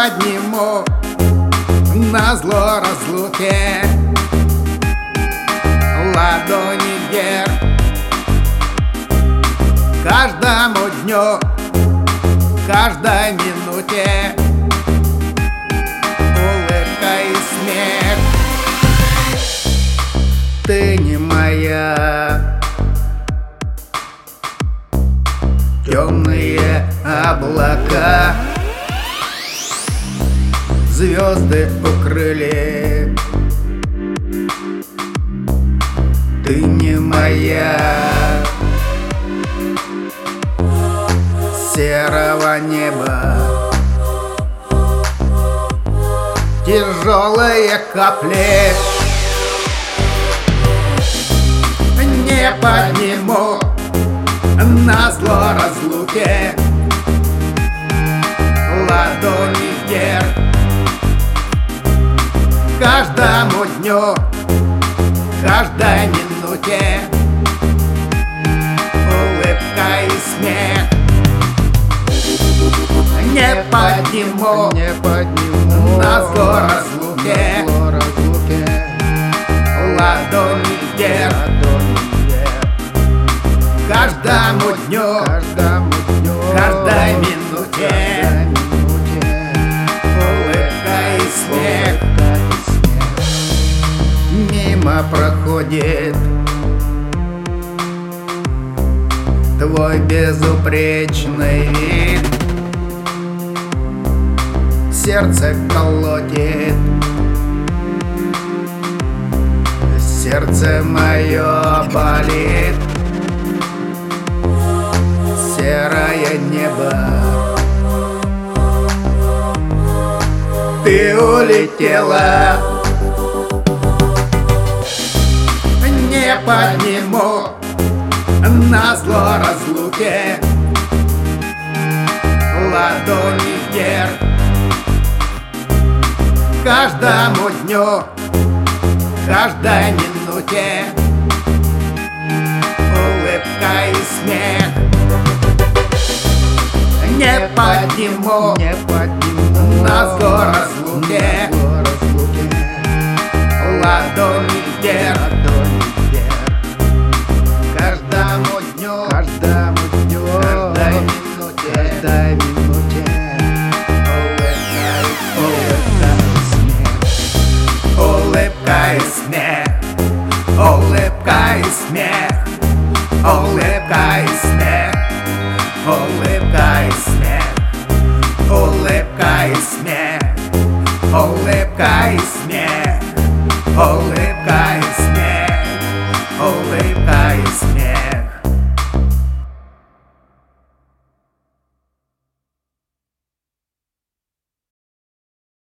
подниму назло разлуке ладони вверх. Каждому дню, каждой минуте улыбка и смех. Ты не моя. Темные облака звезды укрыли. Ты не моя. Серого неба тяжелые капли не подниму назло разлуке ладони вверх. Каждому дню, каждой минуте улыбка и смех. Не подниму назло разлуке ладони вверх. Каждому дню, каждой минуте улыбка и смех. Мимо проходит твой безупречный вид. Сердце колотит, сердце мое болит. Серое небо, ты улетела. Не подниму назло разлуке ладони вверх. Каждому дню, каждой минуте улыбка и смех. Не подниму назло разлуке ладони вверх.